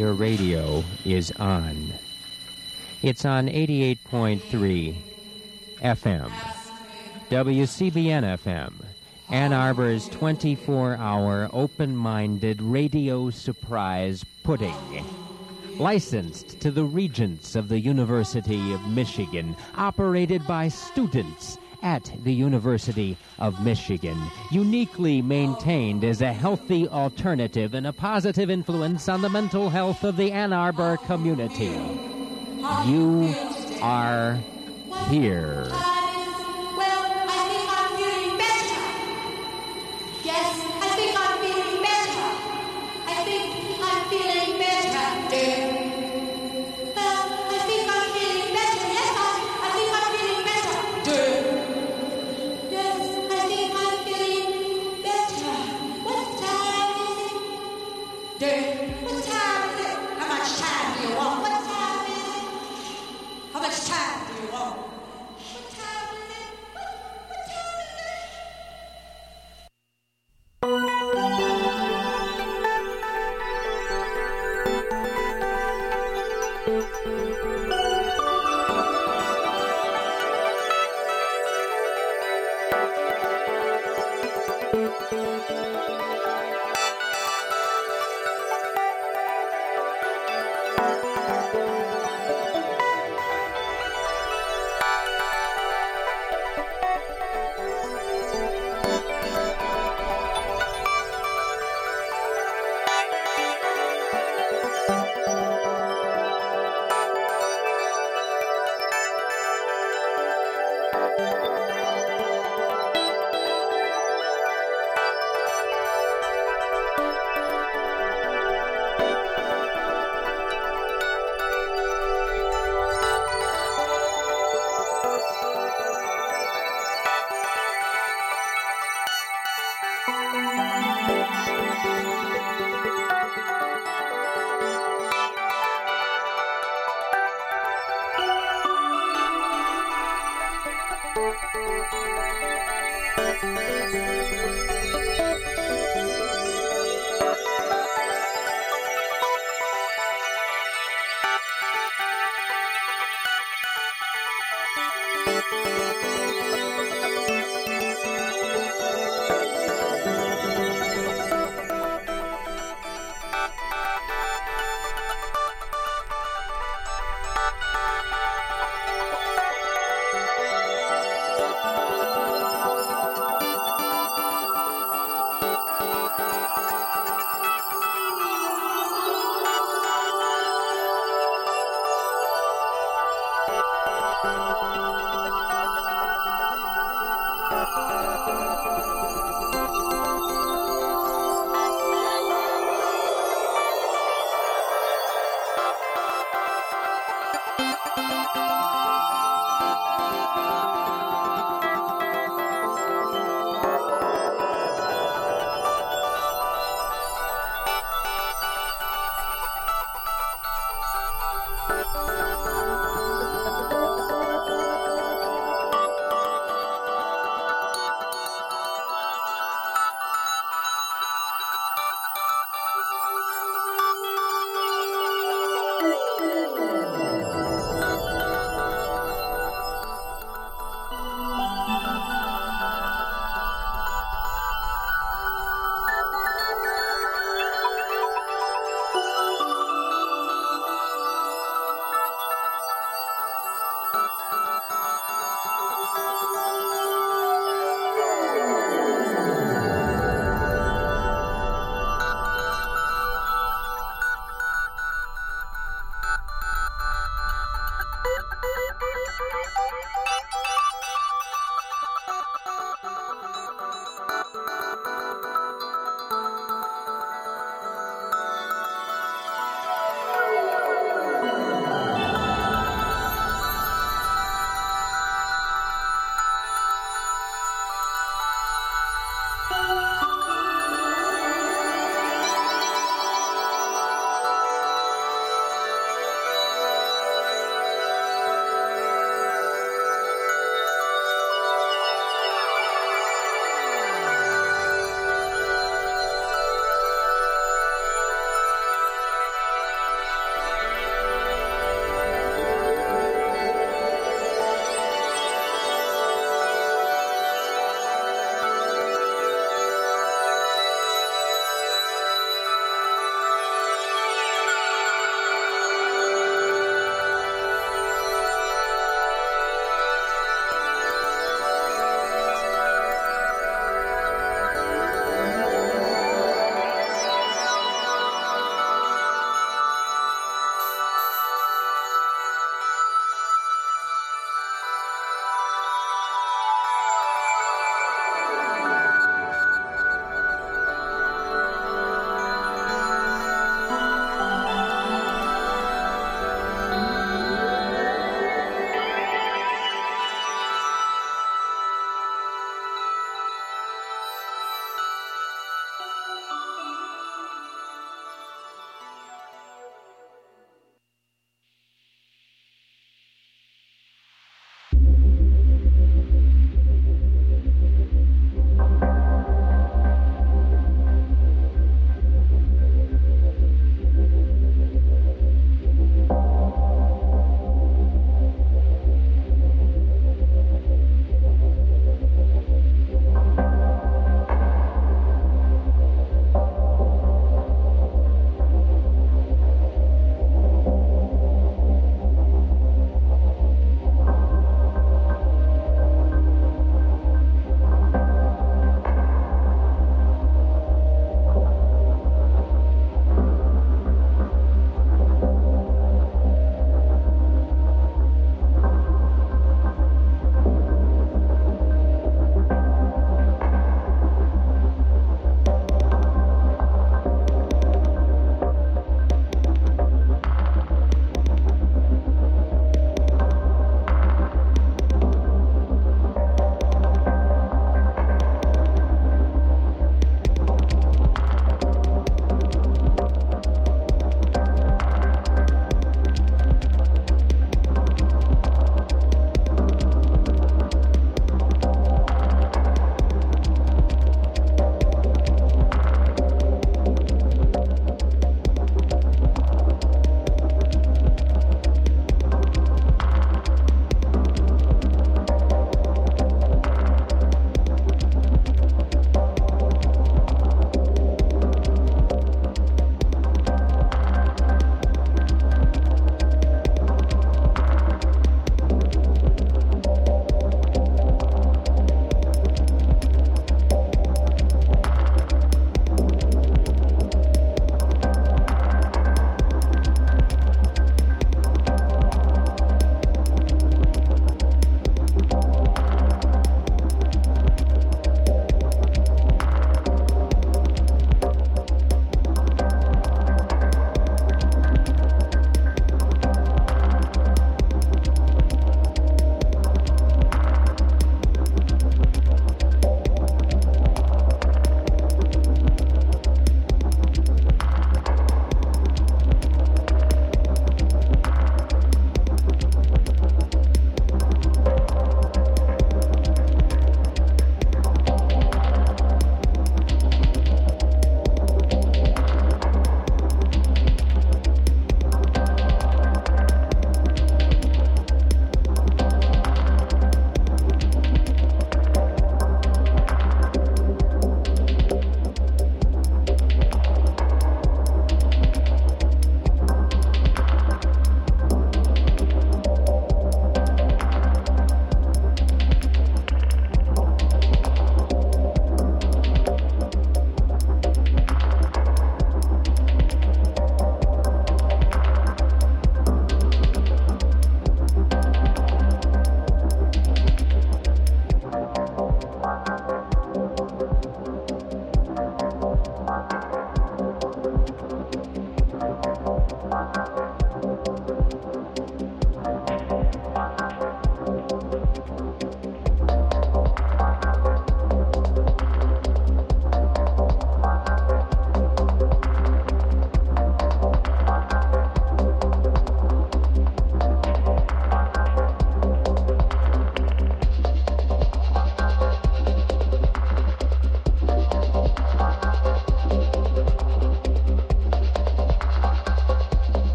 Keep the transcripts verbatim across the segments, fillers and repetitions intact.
your radio is on. It's on eighty-eight point three F M, W C B N F M, Ann Arbor's twenty-four hour open-minded radio surprise pudding. Licensed to the regents of the University of Michigan, operated by students at the University of Michigan, uniquely maintained as a healthy alternative and a positive influence on the mental health of the Ann Arbor community. You are here.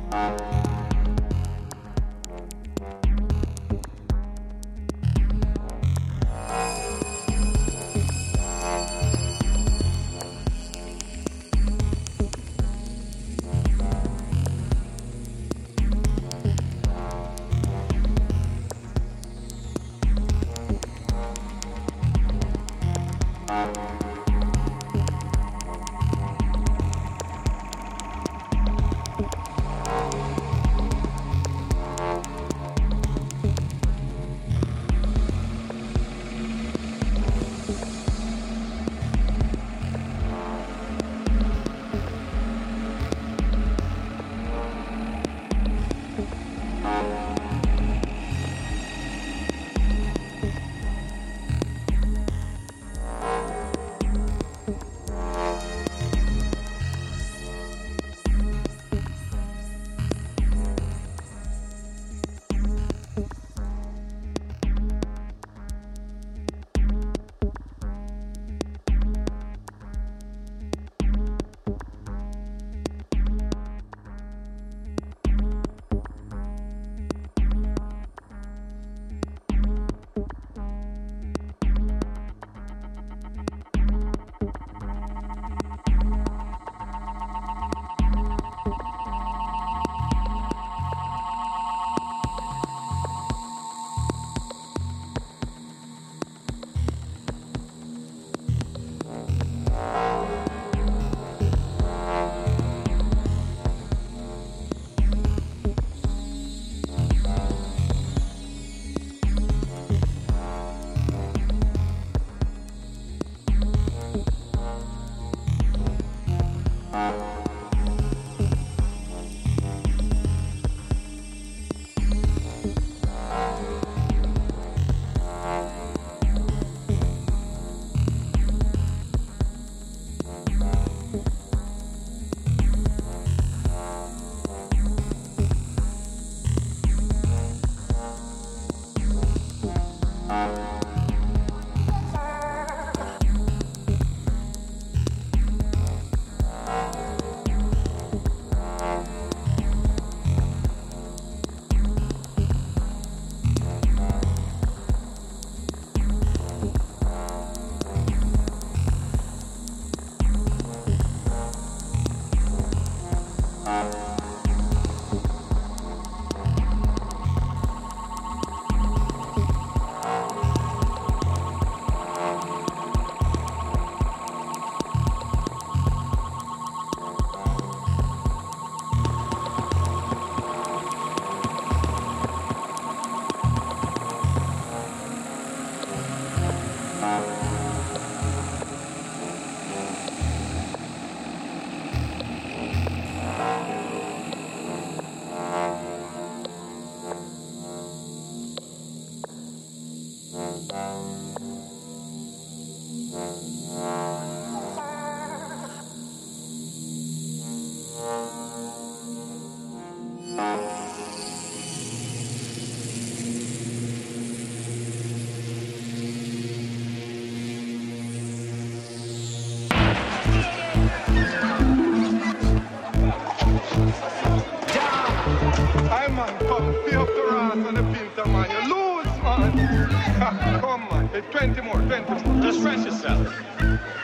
Come on, hey, twenty more, twenty more. Just rest yourself. You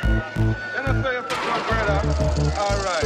know, so you put my brother. All right.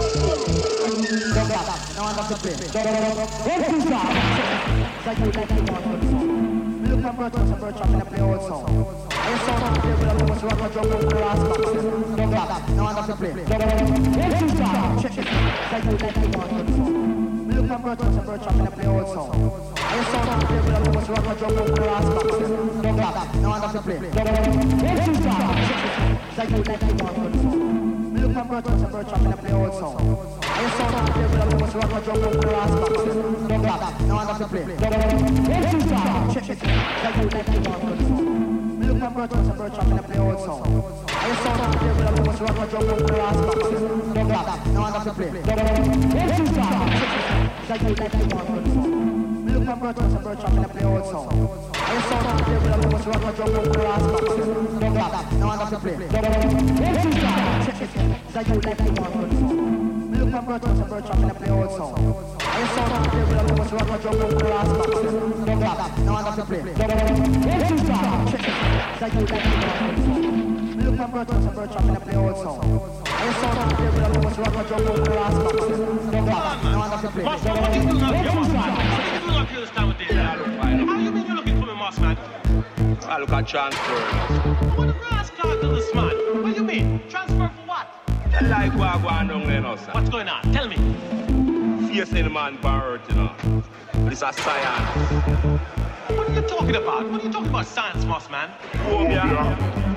Now I'm going to play. What is that? Like you like you want to song. Look at Bert was a Bert trying to play old song. I saw him play with a little rock and jump over the ass box. Don't back. Now I'm going to play. What is that? Check it. Like you like you want to song. Look at Bert was a Bert trying to play old song. I saw him play with a little rock and jump over the ass box. Don't back. Now I'm going to play. What is that? Check it. Like you like you want to song. Look at Bert was a Bert trying to play old song. I saw him play with a little rock and jump over the ass box. Don't back. Now I'm going to play. What is that? Check it. Like you like you want to song. Look at Bert was a Bert trying to play old song. I saw him play with a little rock and jump over the ass box. Don't back. Now I'm going to play. What is that? Like you like you want to song. Look at Bert was a Bert trying to play old song. I saw him play with a little rock and jump over the ass box. Don't back. Now I'm going to play. What is that? Check it. Like you like you want to song. Look at Bert was a Bert trying to play old song. I saw him must rock a drum up the last box. Don't clap, no one has to play. What is that? It's like you like it. Look at Birch, a Birch, I'm gonna play old song. And the sound of the people that must rock a drum up the last box. Don't clap, no one has to play. What are you doing up here, Moss man? What are you doing up here this time of day? How you mean you're looking for me, Moss man? I look at transfer. What a rascal to this man. What do you mean? Transfer for what? I like what I'm going on there now, sir. What's going on? Tell me. Facing the man for you know. This is science. What are you talking about? What are you talking about science, Moss man? Oh, yeah.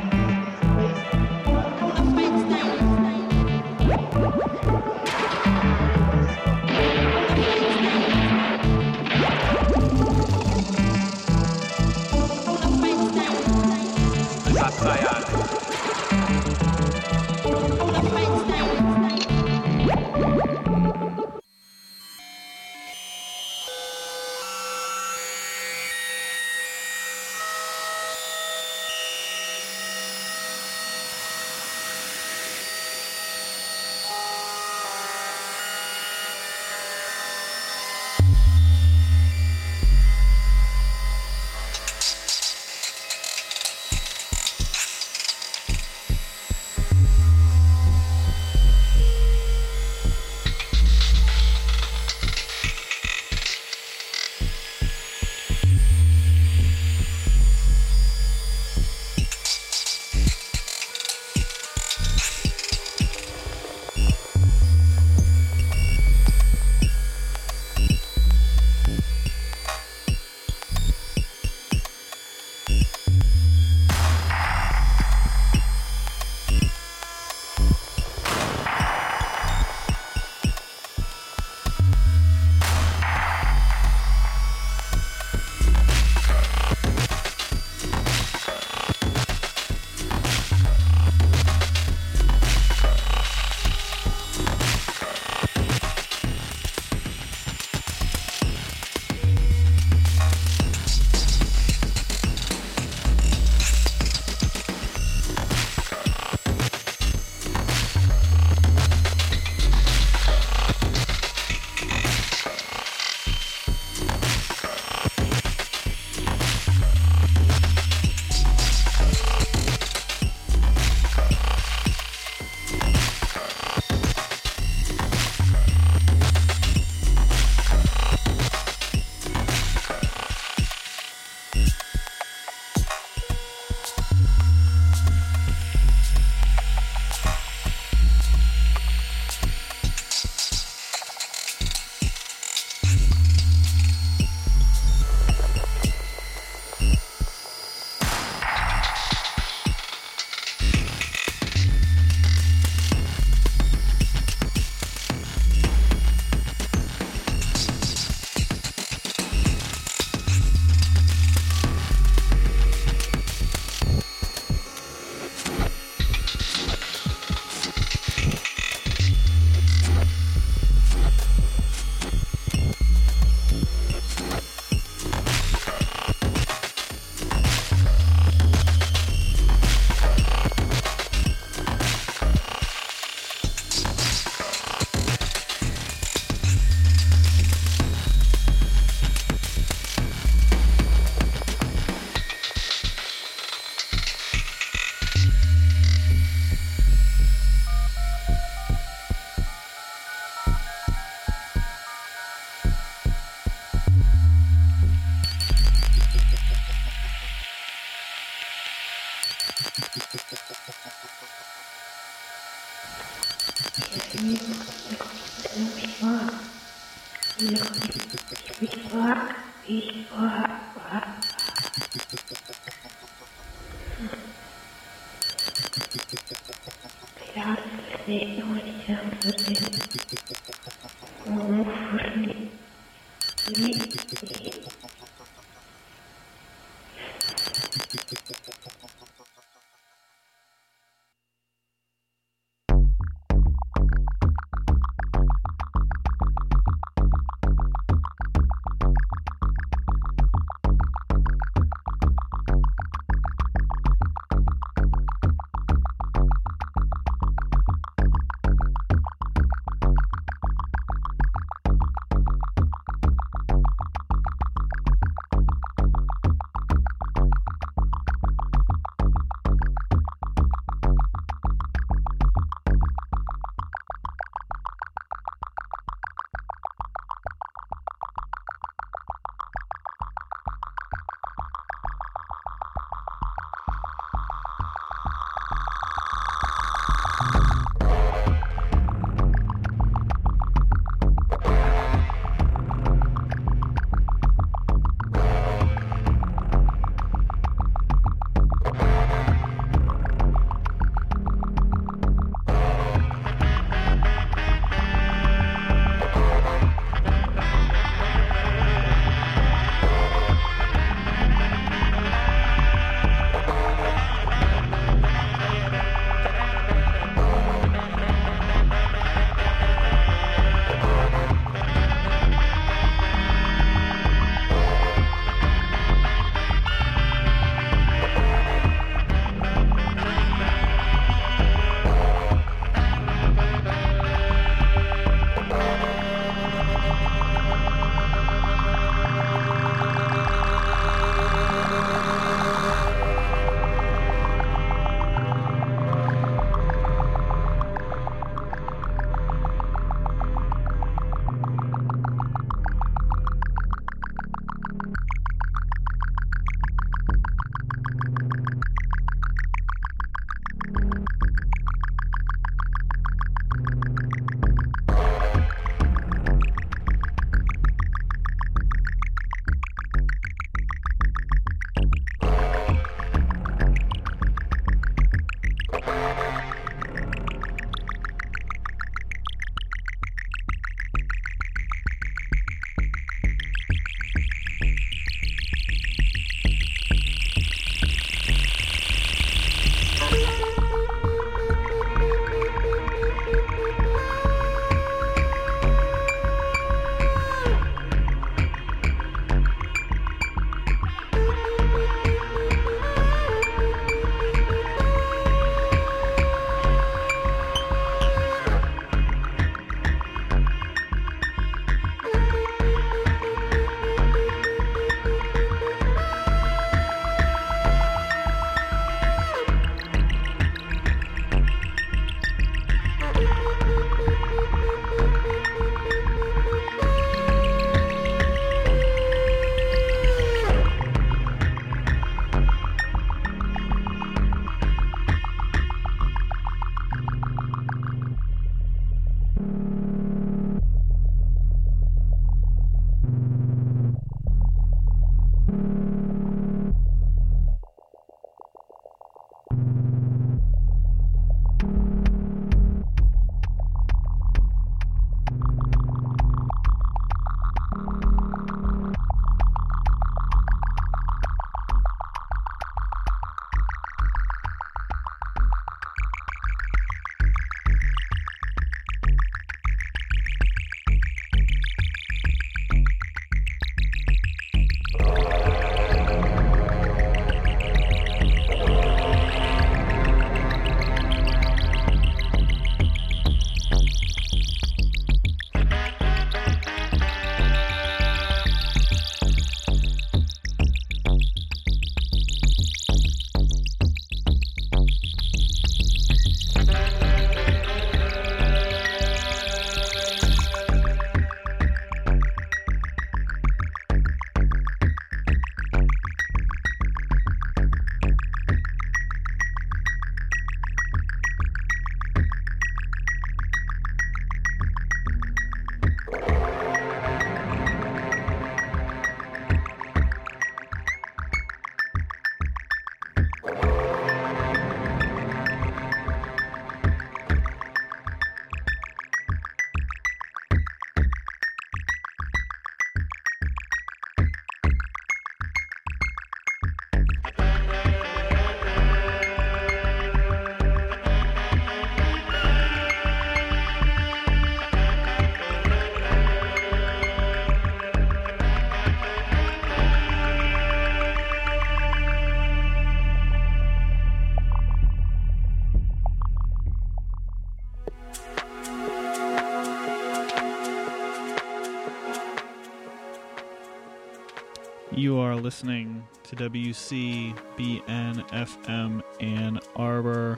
You are listening to W C B N F M Ann Arbor.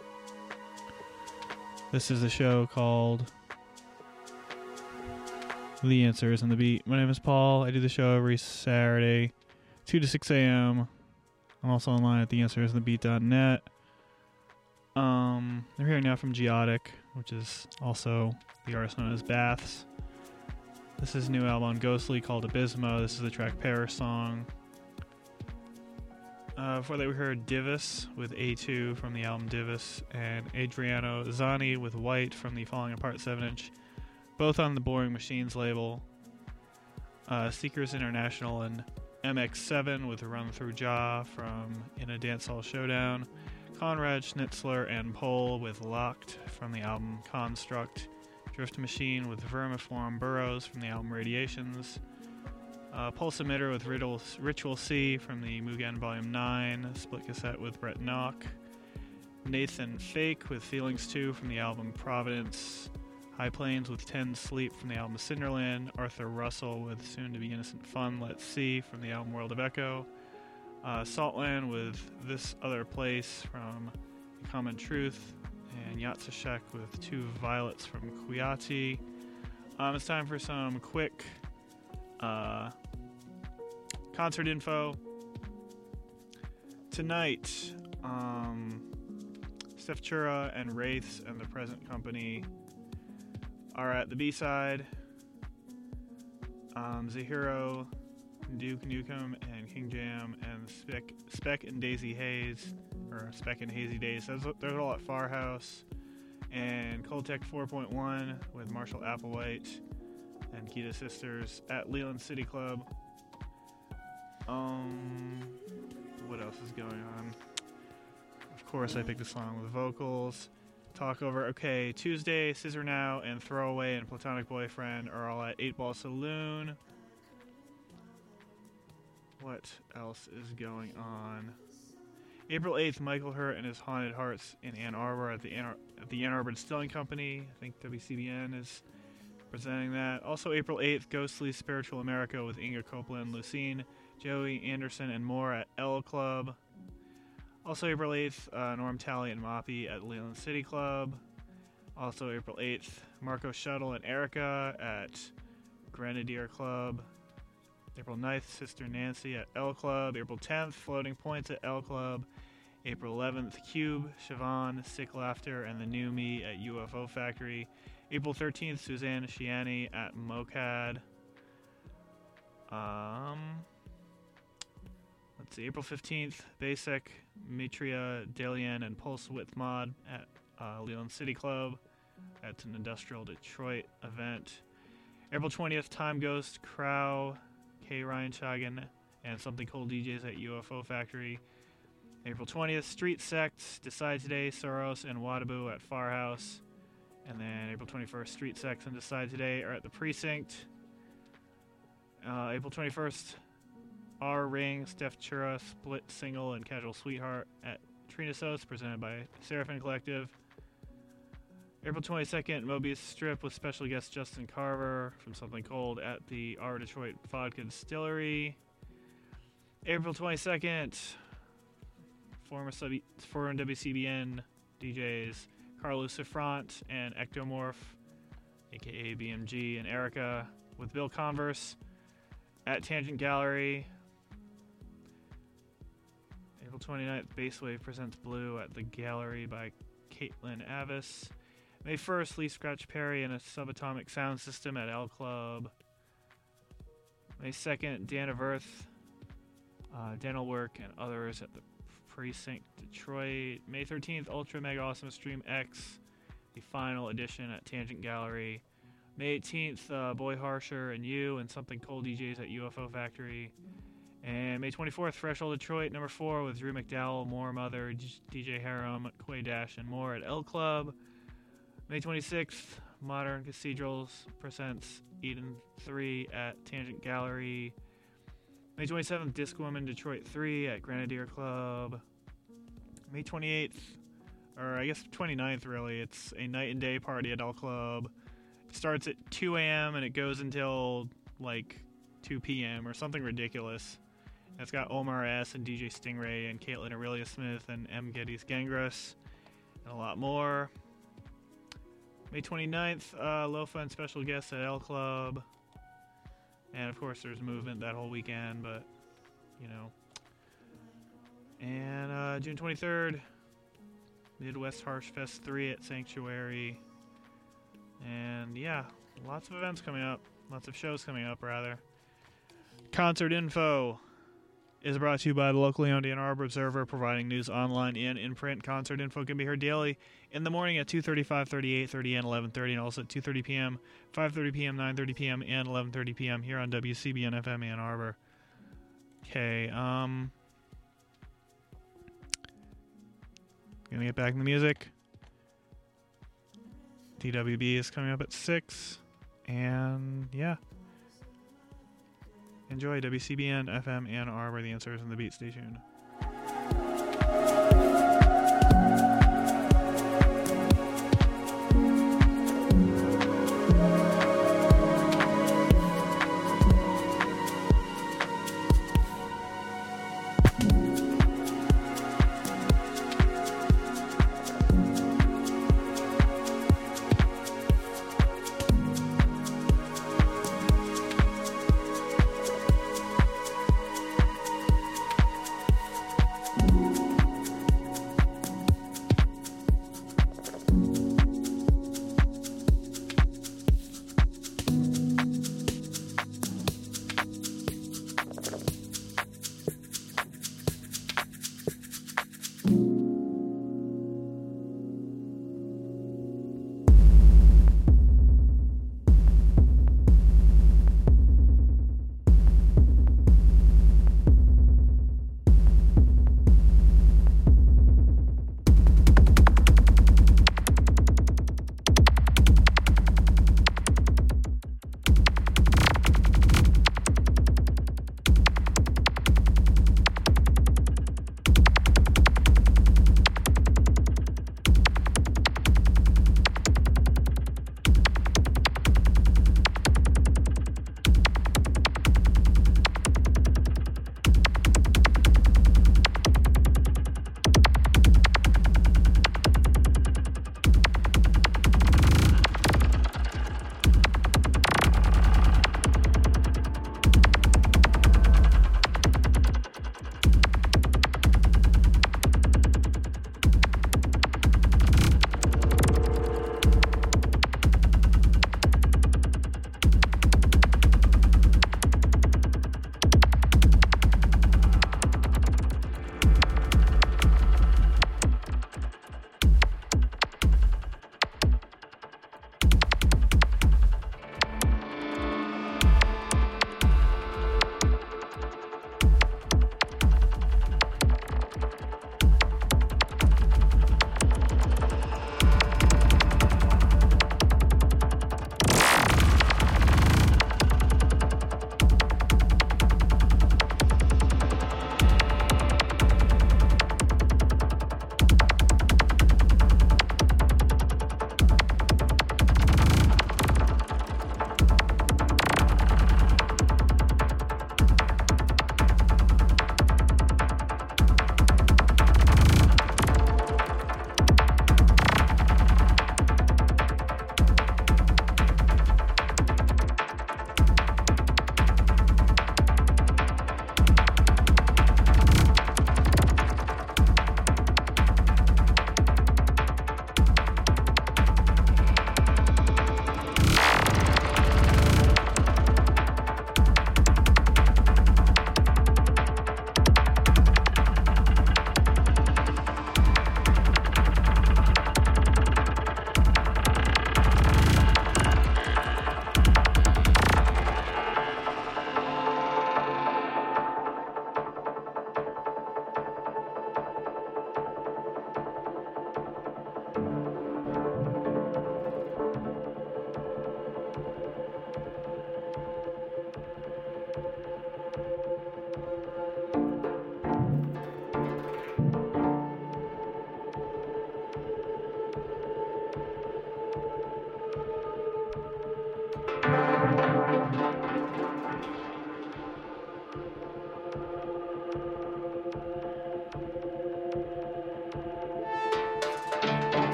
This is a show called The Answers and the Beat. My name is Paul. I do the show every Saturday, two to six a.m. I'm also online at the answers and the beat dot net. Um, they're hearing now from Geotic, which is also the artist known as Baths. This is a new album on Ghostly called Abysmo. This is the track Paris Song. Uh, before that we heard Divis with A two from the album Divis, and Adriano Zani with White from the Falling Apart seven inch, both on the Boring Machines label. Uh, Seekers International and M X seven with Run Through Jaw from In a Dancehall Showdown. Conrad Schnitzler and Pole with Locked from the album Construct. Drift Machine with Vermiform Burrows from the album Radiations. Uh, Pulse Emitter with Ritual, Ritual C from the Mugen Volume nine. Split Cassette with Brett Knock. Nathan Fake with Feelings two from the album Providence. High Plains with Ten Sleep from the album Cinderland. Arthur Russell with Soon to Be Innocent Fun Let's See from the album World of Echo. Uh, Saltland with This Other Place from Common Truth. And Yatsashek with Two Violets from Kuyati. Um, it's time for some quick uh, concert info. Tonight, um, Steph Chura and Wraiths and the Present Company are at the B-side. Um, Zahiro, Duke Nukem, and King Jam, and Spec, Spec and Daisy Hayes, or Spec and Hazy Days. Those, they're all at Farhouse. And Coltech four point one with Marshall Applewhite and Kita Sisters at Leland City Club. Um, what else is going on? Of course, I picked a song with vocals. Talk over. Okay, Tuesday, Scissor Now and Throwaway and Platonic Boyfriend are all at eight Ball Saloon. What else is going on? April eighth, Michael Hurt and his Haunted Hearts in Ann Arbor at the Ann, Ar- at the Ann Arbor Distilling Company. I think W C B N is presenting that. Also April eighth, Ghostly Spiritual America with Inga Copeland, Lucine, Joey Anderson, and more at L Club. Also April eighth, uh, Norm Talley and Moppy at Leland City Club. Also April eighth, Marco Shuttle and Erica at Grenadier Club. April ninth, Sister Nancy at L Club. April tenth, Floating Points at L Club. April eleventh, Cube, Siobhan, Sick Laughter, and the New Me at U F O Factory. April thirteenth, Suzanne Shiani at MoCAD. Um, let's see, April fifteenth, Basic, Mitria, Dalian, and Pulse Width Mod at uh, Leland City Club. That's an Industrial Detroit event. April twentieth, Time Ghost, Crow, K. Ryan Chagan, and Something Cold D Js at U F O Factory. April twentieth, Street Sects, Decide Today, Soros, and Wadabu at Farhouse. And then April twenty-first, Street Sects and Decide Today are at the Precinct. Uh, April twenty-first, R Ring, Steph Chura, Split Single, and Casual Sweetheart at Trina Sos, presented by Seraphim Collective. April twenty-second, Mobius Strip with special guest Justin Carver from Something Cold at the R Detroit Vodka Distillery. April twenty-second, former, sub- former W C B N D Js Carlos Sifrant and Ectomorph, aka B M G, and Erica with Bill Converse at Tangent Gallery. April twenty-ninth, Basewave presents Blue at the Gallery by Caitlin Avis. May first, Lee Scratch Perry and a Subatomic Sound System at L Club. May second, Dan of Earth, uh, Dental Work, and others at the Precinct Detroit. May thirteenth, Ultra Mega Awesome Stream X, the final edition at Tangent Gallery. May eighteenth, uh, Boy Harsher and You and Something Cold D Js at U F O Factory. And May twenty-fourth, Threshold Detroit, number four, with Drew McDowell, More Mother, D J Harem, Quay Dash, and more at L Club. May twenty-sixth, Modern Cathedrals presents Eden three at Tangent Gallery. May twenty-seventh, Disc Woman Detroit three at Grenadier Club. May twenty-eighth, or I guess twenty-ninth really, it's a night and day party at L Club. It starts at two a.m. and it goes until like two p.m. or something ridiculous. It's got Omar S. and D J Stingray and Caitlin Aurelia Smith and M. Geddes Gangres and a lot more. May twenty-ninth, uh, Lofa and special guests at L Club. And of course there's Movement that whole weekend, but, you know. And uh, June twenty-third, Midwest Harsh Fest three at Sanctuary. And yeah, lots of events coming up. Lots of shows coming up, rather. Concert info is brought to you by the locally owned Ann Arbor Observer, providing news online and in print. Concert info can be heard daily in the morning at two thirty, five thirty, eight thirty, and eleven thirty, and also at two thirty p.m., five thirty p.m., nine thirty p.m., and eleven thirty p.m. here on W C B N F M Ann Arbor. Okay, um... gonna get back in the music. D W B is coming up at six, and yeah. Enjoy W C B N F M Ann Arbor, the answers in the Beat Station.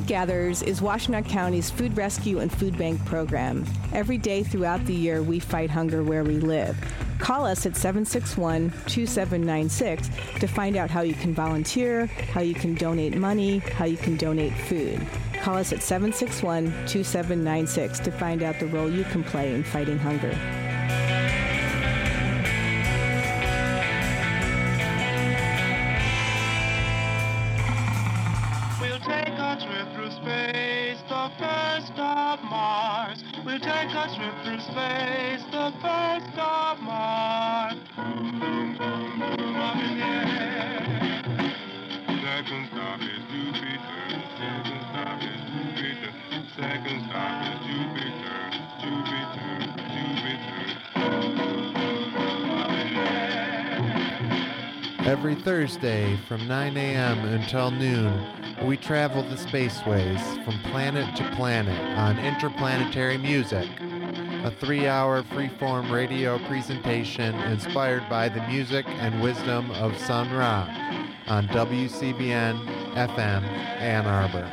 Food Gatherers is Washtenaw County's food rescue and food bank program. Every day throughout the year, we fight hunger where we live. Call us at seven six one, two seven nine six to find out how you can volunteer, how you can donate money, how you can donate food. Call us at seven six one, two seven nine six to find out the role you can play in fighting hunger. We'll take a trip through space, the first of Mars. We'll take a trip through space, the first of Mars. Boom, boom, boom, boom, up in the air. Second stop is Jupiter. Second stop is Jupiter. Second stop is Jupiter. Jupiter, Jupiter. Up in the air. Every Thursday from nine a.m. until noon, we travel the spaceways from planet to planet on Interplanetary Music, a three-hour freeform radio presentation inspired by the music and wisdom of Sun Ra on W C B N F M Ann Arbor.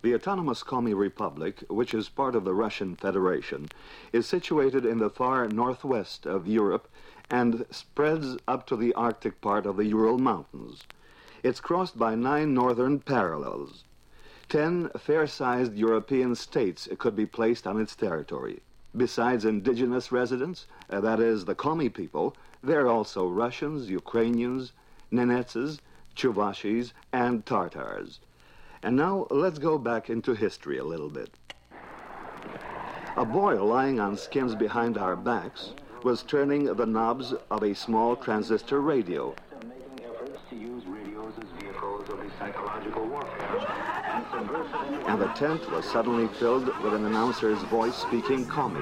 The autonomous Komi Republic, which is part of the Russian Federation, is situated in the far northwest of Europe and spreads up to the Arctic part of the Ural Mountains. It's crossed by nine northern parallels. Ten fair-sized European states could be placed on its territory. Besides indigenous residents, uh, that is, the Komi people, there are also Russians, Ukrainians, Nenetses, Chuvashis, and Tartars. And now let's go back into history a little bit. A boy lying on skins behind our backs was turning the knobs of a small transistor radio. Making efforts to use radios as vehicles of the psychological warfare. And the tent was suddenly filled with an announcer's voice speaking Komi.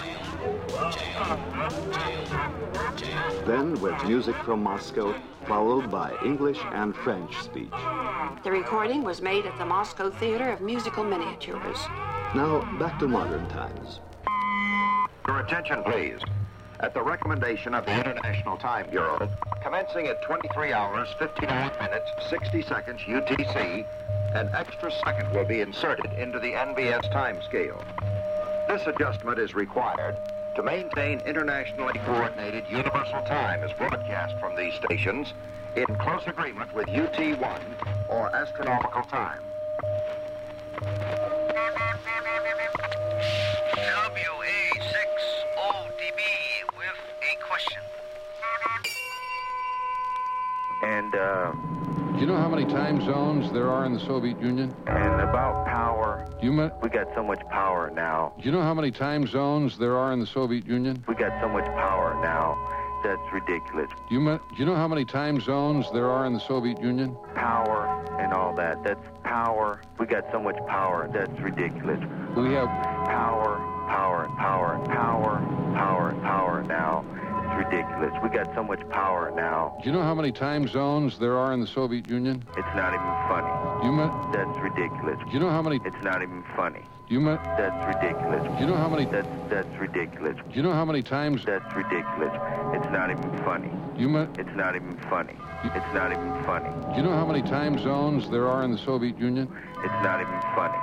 Then with music from Moscow, followed by English and French speech. The recording was made at the Moscow Theater of Musical Miniatures. Now, back to modern times. Your attention, please. At the recommendation of the International Time Bureau, commencing at twenty-three hours, fifty-nine minutes, sixty seconds U T C, an extra second will be inserted into the N B S time scale. This adjustment is required to maintain internationally coordinated universal time as broadcast from these stations in close agreement with U T one, or astronomical time. W A six O D B with a question. And, uh... Do you know how many time zones there are in the Soviet Union? And about power. Do you ma- we got so much power now. Do you know how many time zones there are in the Soviet Union? We got so much power now. That's ridiculous. Do you, ma- do you know how many time zones there are in the Soviet Union? Power and all that. That's power. We got so much power. That's ridiculous. We have power, power, and power, and power, power, and power now. It's ridiculous. We got so much power now. Do you know how many time zones there are in the Soviet Union? It's not even funny. Do you ma- That's ridiculous. Do you know how many? It's not even funny. Do you ma- That's ridiculous. Do you know how many? That's that's ridiculous. Do you know how many times? That's ridiculous. It's not even funny. Do you ma- It's not even funny. It's not even funny. Do you know how many time zones there are in the Soviet Union? It's not even funny.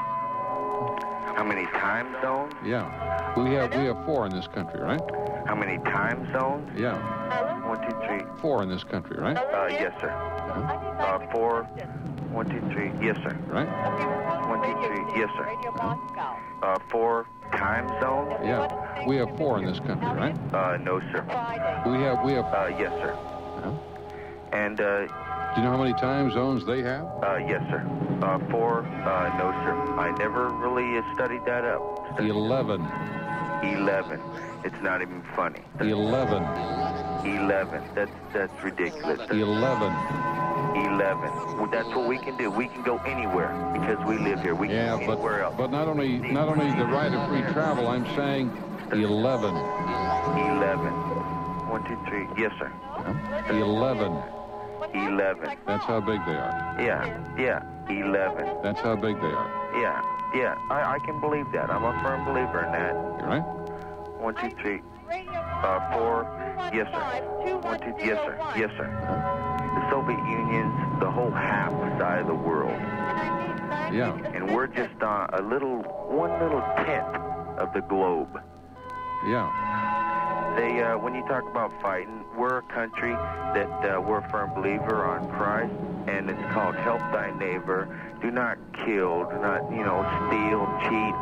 How many time zones? Yeah. We have we have four in this country, right? How many time zones? Yeah. One, two, three. Four in this country, right? Uh, yes, sir. Yeah. Uh, four. One, two, three. Yes, sir. Right? One, two, three. Yes, sir. Yeah. Uh, four time zones? Yeah. We have four in this country, right? Uh, no, sir. We have we have. Uh, yes, sir. Yeah. And, uh... Do you know how many time zones they have? Uh, yes, sir. Uh, four. Uh, no, sir. I never really uh, studied that up. Studied Eleven. Eleven. It's not even funny. Eleven. Eleven. That's that's ridiculous. That's Eleven. Eleven. Well, that's what we can do. We can go anywhere because we live here. We can yeah, go but, anywhere else. But not only not only the right of free travel, I'm saying eleven. Eleven. One, two, three. Yes, sir. Yeah. Eleven. Eleven. That's how big they are. Yeah, yeah. Eleven. That's how big they are. Yeah, yeah. I, I can believe that. I'm a firm believer in that. You right? One, two, three. Uh, four. Yes, sir. One, two. Yes, sir. Yes, sir. The Soviet Union's the whole half side of the world. Yeah. And we're just uh, a little, one little tenth of the globe. Yeah. They, uh, when you talk about fighting, we're a country that uh, we're a firm believer on Christ, and it's called help thy neighbor, do not kill, do not, you know, steal, cheat,